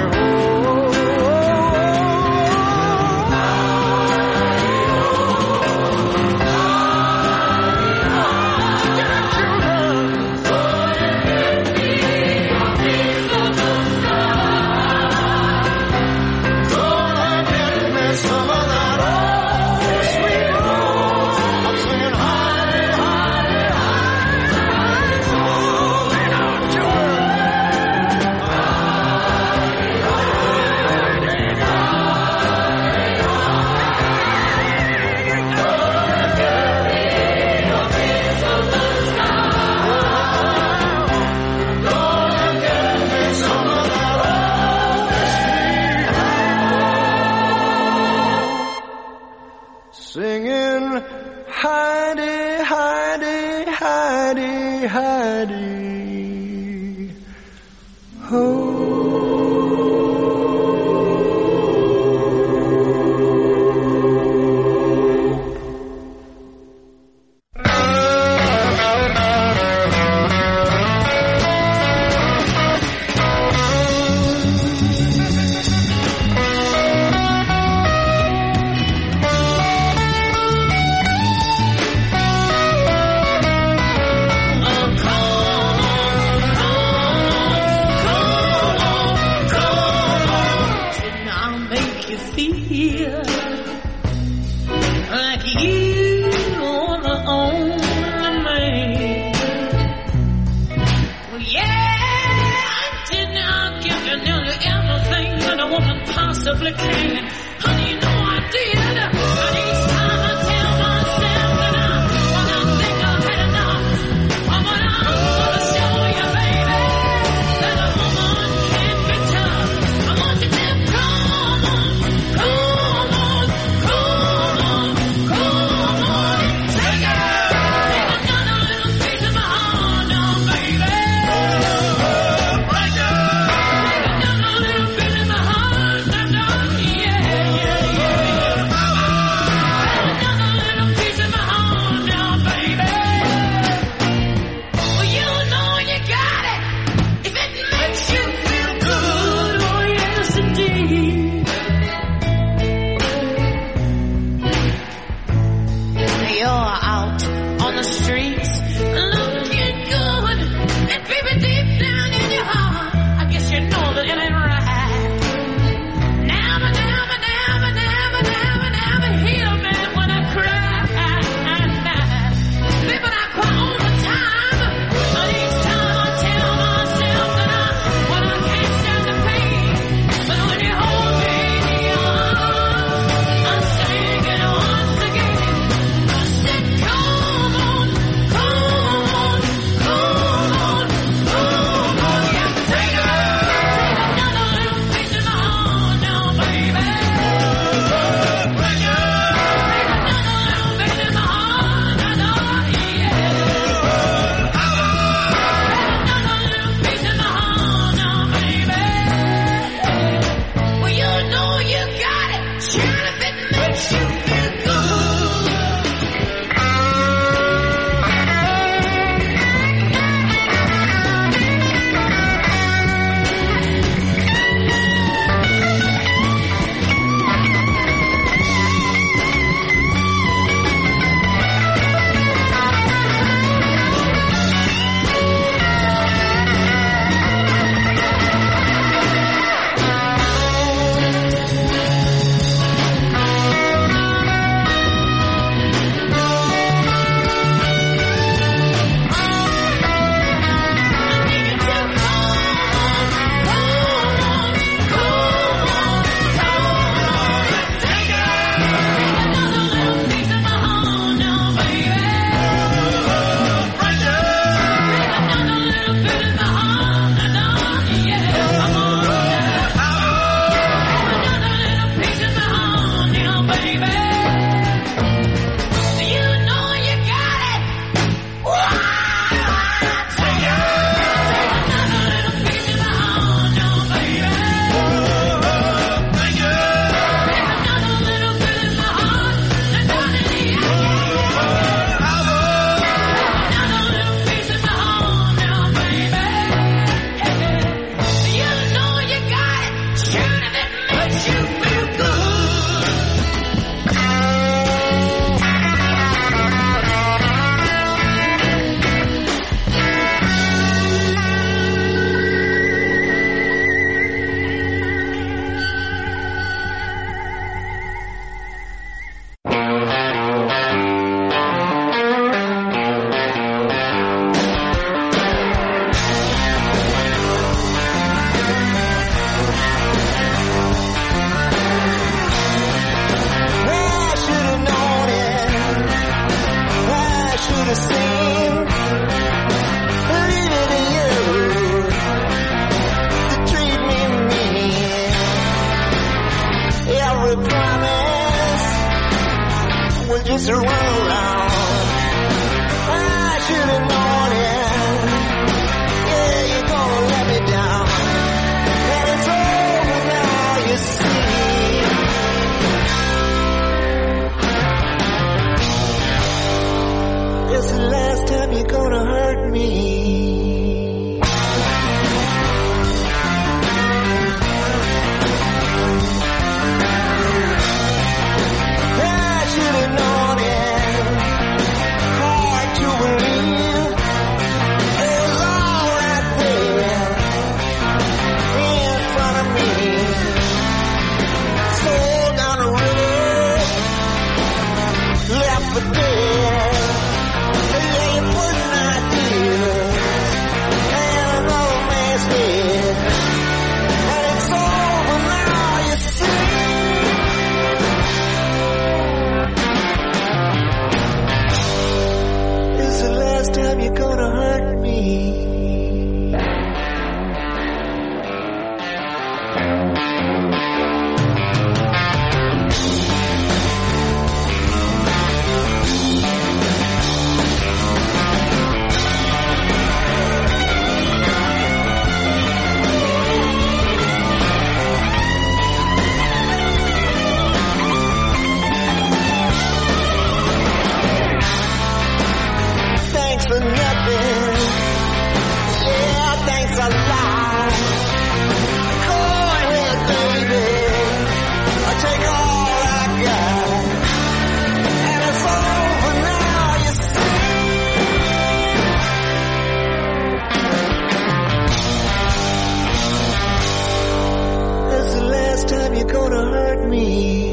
possibly can. Honey, you know I did. But each time I tell myself that when I think I've had enough, I'm gonna show you, baby, that a woman can be tough. I want you to come on, and take it. Take another little piece of my heart now, baby. Right now. Take another little bit of my heart now, yeah, yeah, yeah. Take another little piece of my heart now, baby. Well, you know you got it if it makes you feel good. Oh, yes, indeed. You're out on the streets looking good, and baby, deep down in your heart, I guess you know that it ain't right. Never, never, never, never, never, never hear a man when I cry. Baby, I cry all the time, but each time I tell myself that when I can't stand the pain, but when you hold me in your arms, I'm saying it once again. I said, come on, yeah, take another little piece of my heart now, baby. Take another little bit of my heart now, yeah. Another little piece of my heart now, baby. Well, you know you got it, child, if it makes you feel good. Just run around. I should have known it. Yeah, you're gonna let me down. And it's over now, you see. This is the last time you're gonna hurt me. I should have known it. you're gonna hurt me.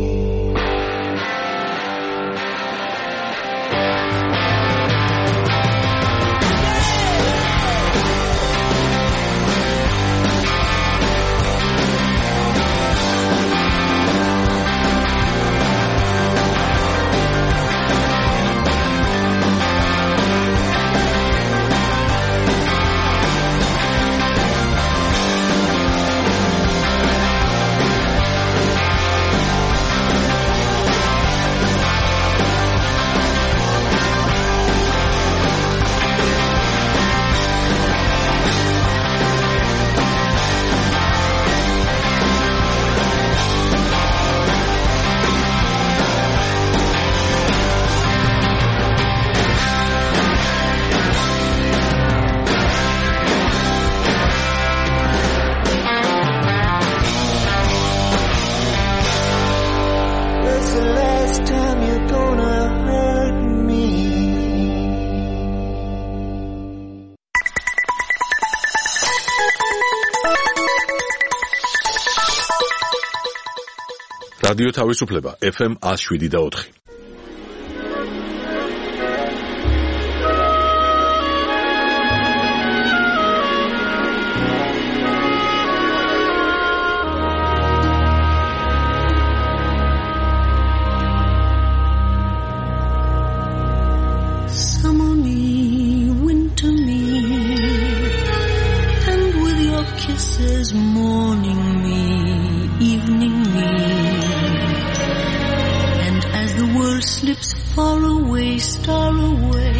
რადიო თავისუფლება FM 107.4. Summer me, winter me, and with your kisses, morning me, evening me. Slips far away, star away,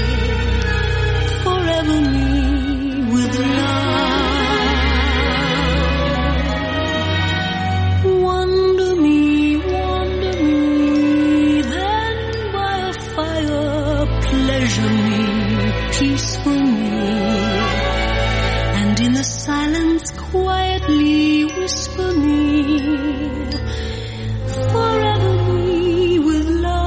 forever me with love. Wander me, then by a fire, pleasure me, peaceful me, and in the silence quietly whisper me, forever me with love.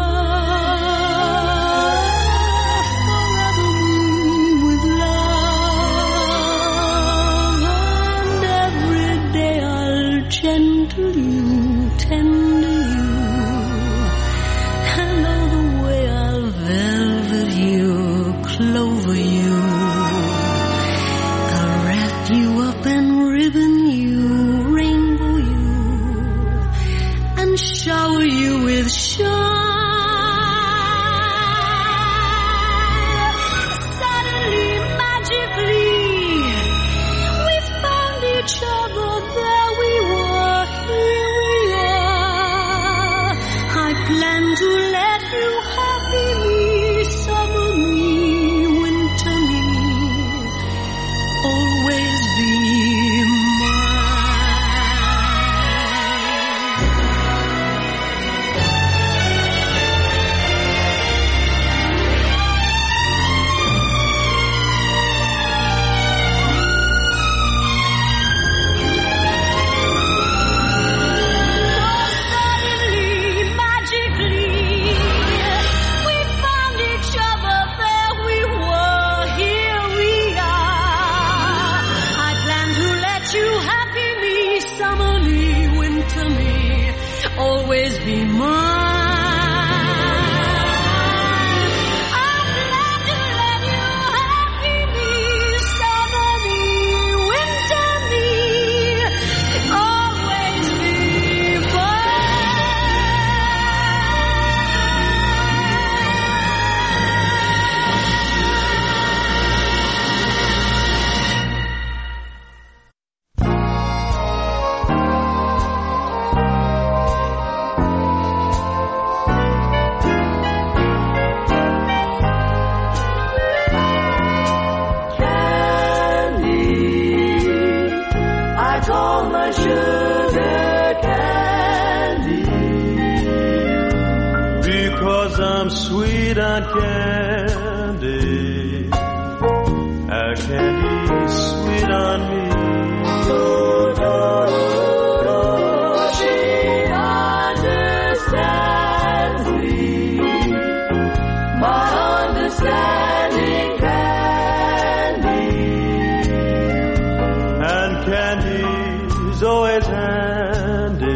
Shower you with shine. Suddenly, magically, we found each other. There we were, here we are. I plan to let you happy me, summer me, winter me, always be mine. Always be mine. I'm sweet on candy, our candy sweet on me. She understands me, my understanding candy, and candy's always handy.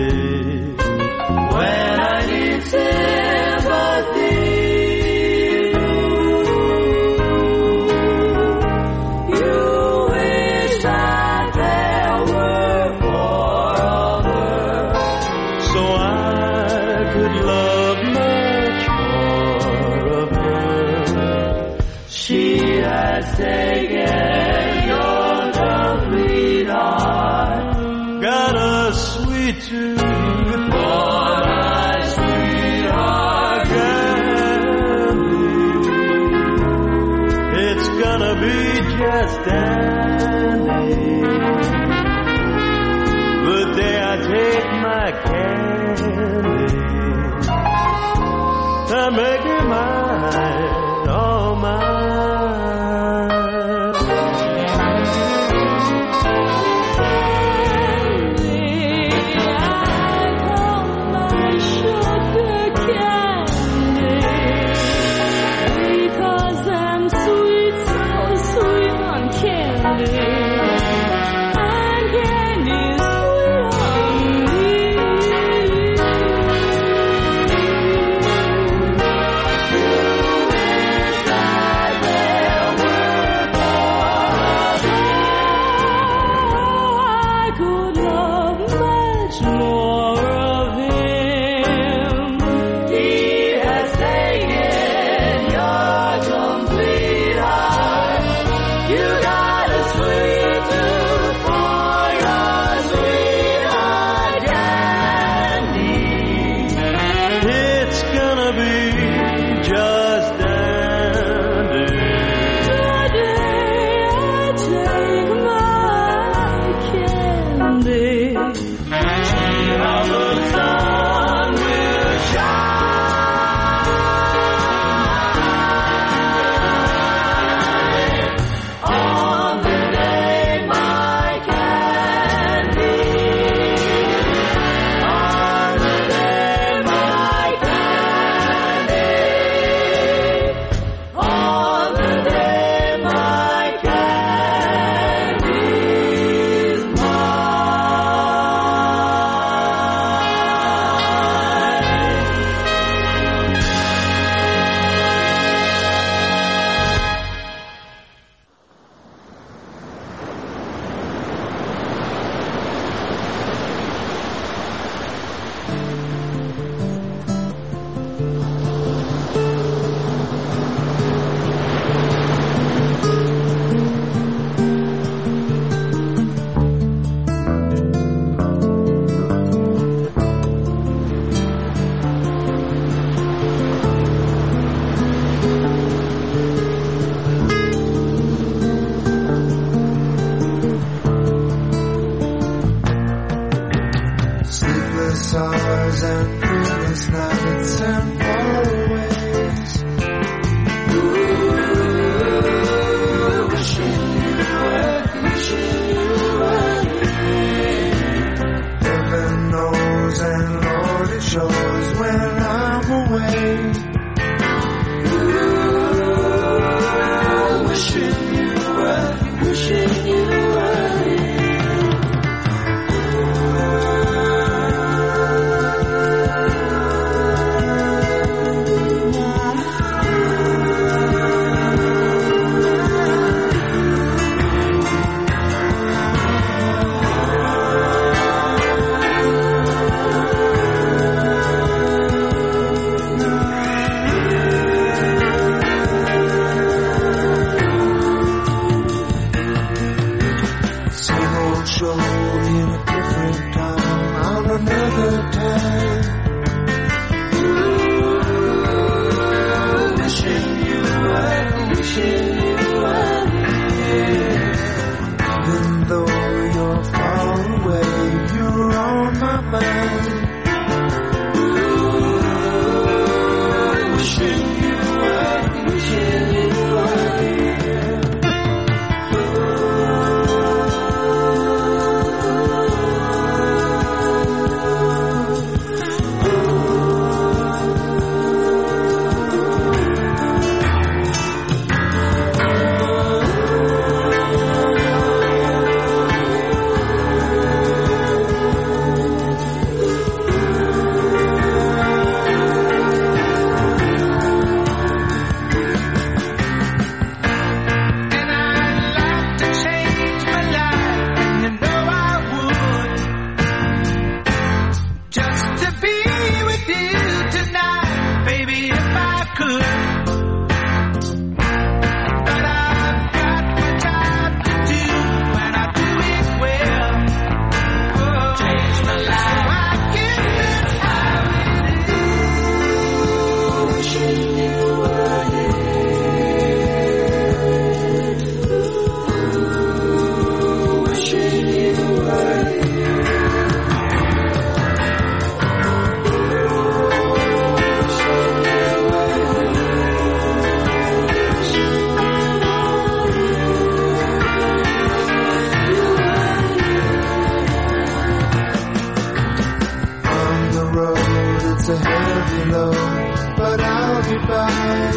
low, but I'll be fine.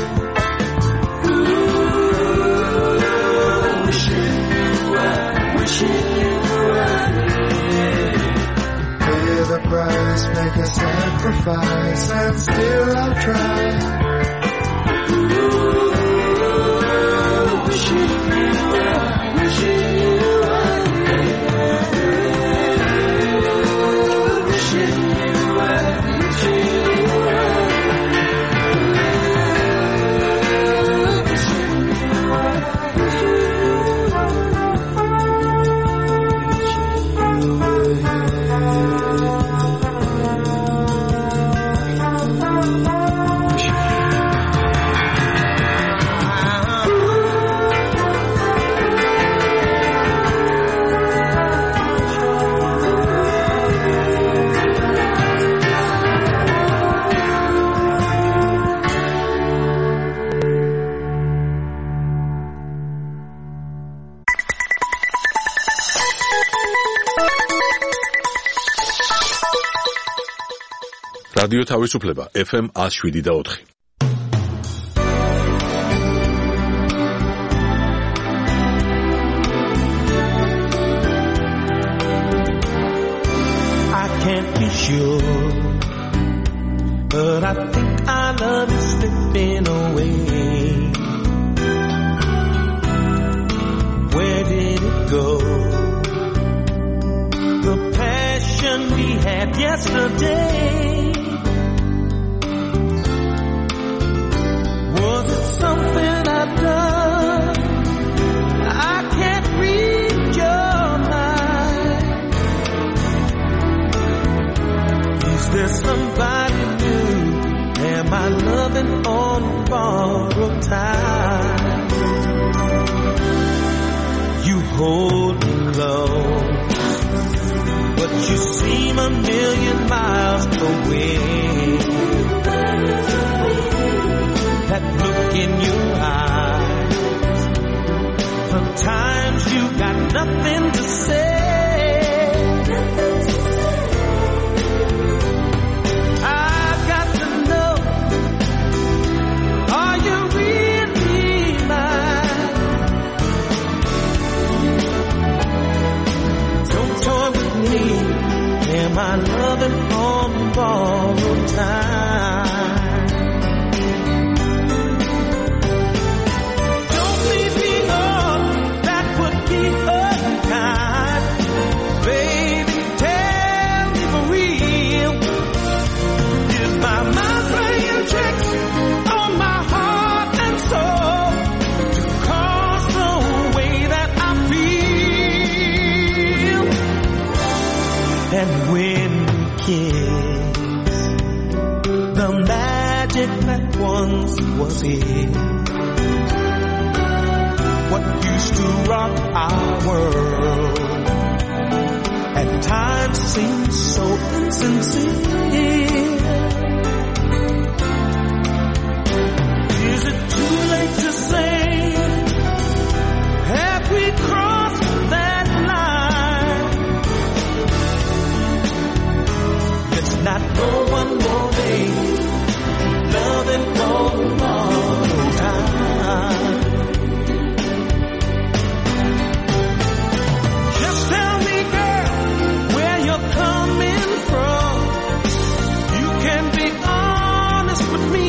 Wishing you were here. Pay the price, make a sacrifice, and still I'll try. Wishing you were, wishing you were here. Wishing you were, wishing you were. რადიო თავისუფლება FM 107.4. I can't be sure, but I think our love is slipping away. Where did it go? The passion we had yesterday. Was it something I've done? I can't read your mind. Is there somebody new? Am I loving on borrowed time? You hold me close, but you seem a million miles away. That look in your eyes, sometimes you got nothing to say. I've got to know, are you really mine? Don't toy with me, am I loving on borrowed time? And when we kiss, the magic that once was here, what used to rock our world, at times seems so insincere. Is it too late to say, have we crossed that line? Let's not go one more day, loving all time. Just tell me, girl, where you're coming from. You can be honest with me.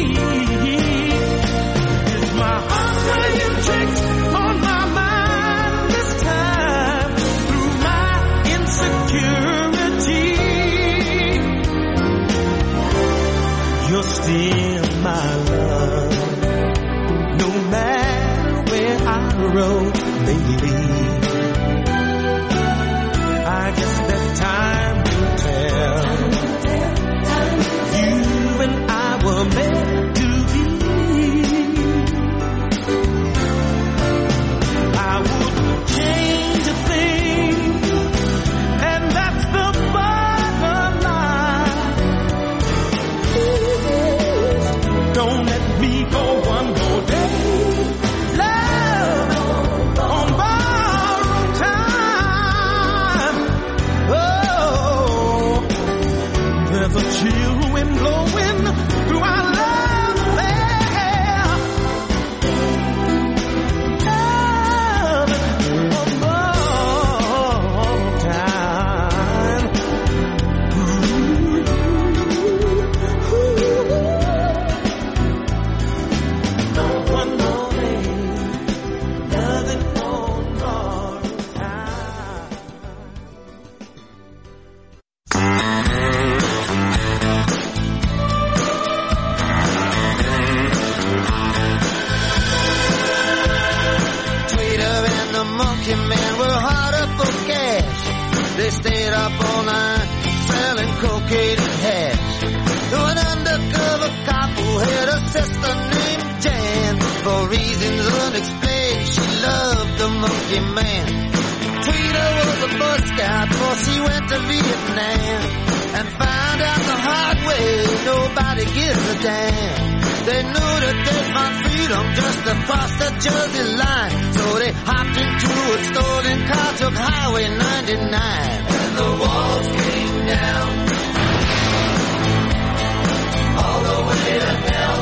Is my heart playing tricks on my mind this time through my insecurity? You're still my love, no matter where I roam, baby. I guess that time will tell. You and I were meant to be. I wouldn't change a thing, and that's the bottom line. Don't let me go one more day. Love on borrowed time. Oh, there's a chill wind blowing through suffocated hash. To an undercover cop who had a sister named Jan. For reasons unexplained, she loved the monkey man. Tweeter was a Boy Scout before she went to Vietnam. And found out the hard way, nobody gives a damn. They knew that they'd find freedom just across the Jersey line. So they hopped into a stolen car, took Highway 99. And the walls came down, all the way to hell.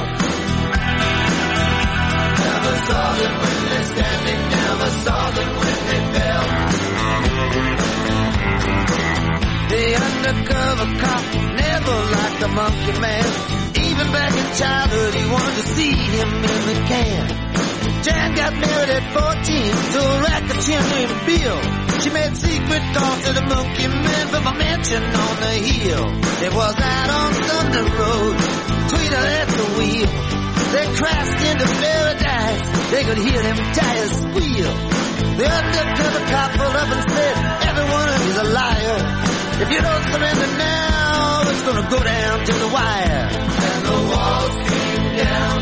Never saw them when they're standing, never saw them when they fell. The undercover cop never liked the monkey man. Even back in childhood, he wanted to see him in the can. Jan got married at 14 to a racketeer named Bill. She made secret calls to the monkey man from a mansion on the hill. It was out on Thunder Road, Tweeter at the wheel. They crashed into paradise, they could hear them tires squeal. The undercover cop pulled up and said, everyone is a liar. If you don't surrender now, it's gonna go down to the wire. And the walls came down,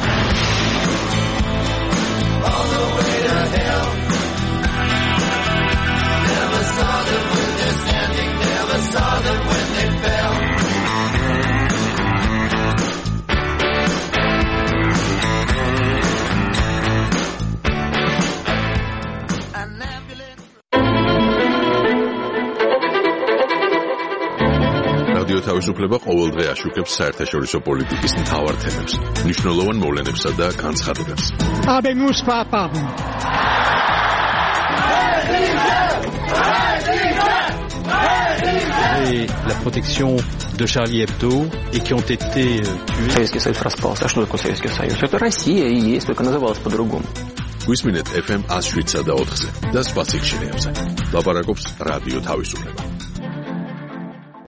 all the way to hell. Never saw them when they're standing, never saw them when they fell. რადიო თავისუფლება ყოველდღე აშუქებს საერთაშორისო პოლიტიკის მთავარ თემებს, მნიშვნელოვან მოვლენებსა და განცხადებებს. Habemus papam. Et la protection de Charlie Hebdo et qui ont été tués. Советский Союз распался. А что такое Советский Союз? Это Россия и есть, только называлась по-другому. გვისმინეთ FM 107 და 4-ზე და სხვა სიგნალებზე. ლაპარაკობს რადიო თავისუფლება.